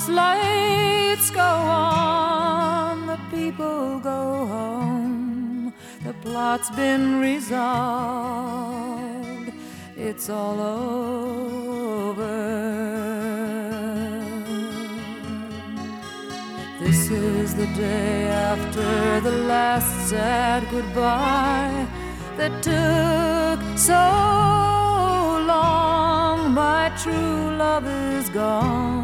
house lights go on, the people go home, the plot's been resolved, it's all over. This is the day after the last sad goodbye that took so long. My true love is gone.